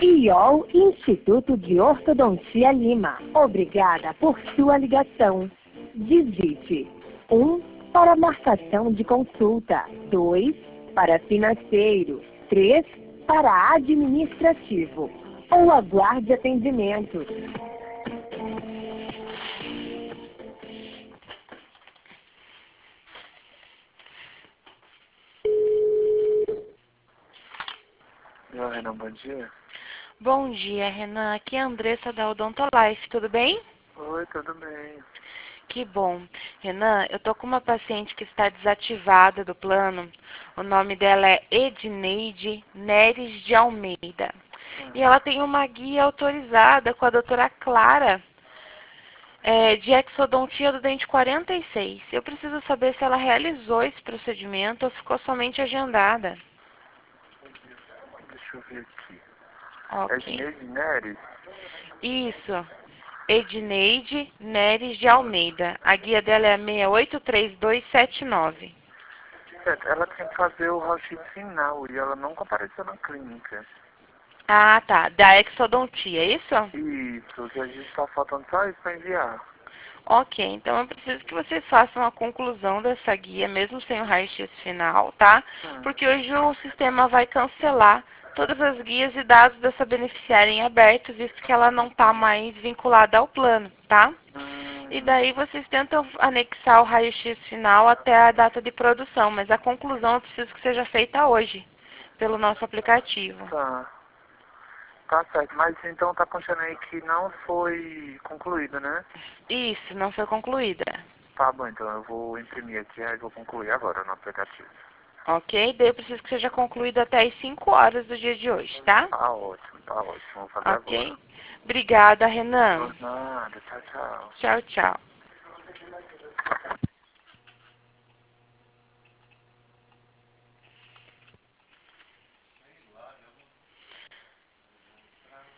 IOL Instituto de Ortodontia Lima. Obrigada por sua ligação. Digite 1 para marcação de consulta, 2 para financeiro, 3 para administrativo ou aguarde atendimento. Renan, bom dia. Bom dia, Renan. Aqui é a Andressa da Odontolife, tudo bem? Oi, tudo bem. Que bom. Renan, eu tô com uma paciente que está desativada do plano. O nome dela é Edneide Neres de Almeida. E ela tem uma guia autorizada com a doutora Clara, de exodontia do dente 46. Eu preciso saber se ela realizou esse procedimento ou ficou somente agendada. Deixa eu ver aqui. Ok. Edneide Neres? Isso. Edneide Neres de Almeida. A guia dela é 683279. Certo, ela tem que fazer o raio-x final e ela não compareceu na clínica. Ah, tá. Da exodontia, é isso? Isso, que a gente está faltando só isso para enviar. Ok, então eu preciso que vocês façam a conclusão dessa guia, mesmo sem o raio-x final, tá? Porque hoje o sistema vai cancelar todas as guias e dados dessa beneficiária em aberto, visto que ela não está mais vinculada ao plano, tá? E daí vocês tentam anexar o raio-x final até a data de produção, mas a conclusão eu preciso que seja feita hoje, pelo nosso aplicativo. Tá. Tá certo, mas então tá constando aí que não foi concluído, né? Isso, não foi concluída. Tá bom, então eu vou imprimir aqui e vou concluir agora no aplicativo. Ok? Daí eu preciso que seja concluído até as 5 horas do dia de hoje, tá? Tá ótimo, tá ótimo. Vou fazer Ok? agora. Obrigada, Renan. Por nada, tchau, tchau. Tchau, tchau.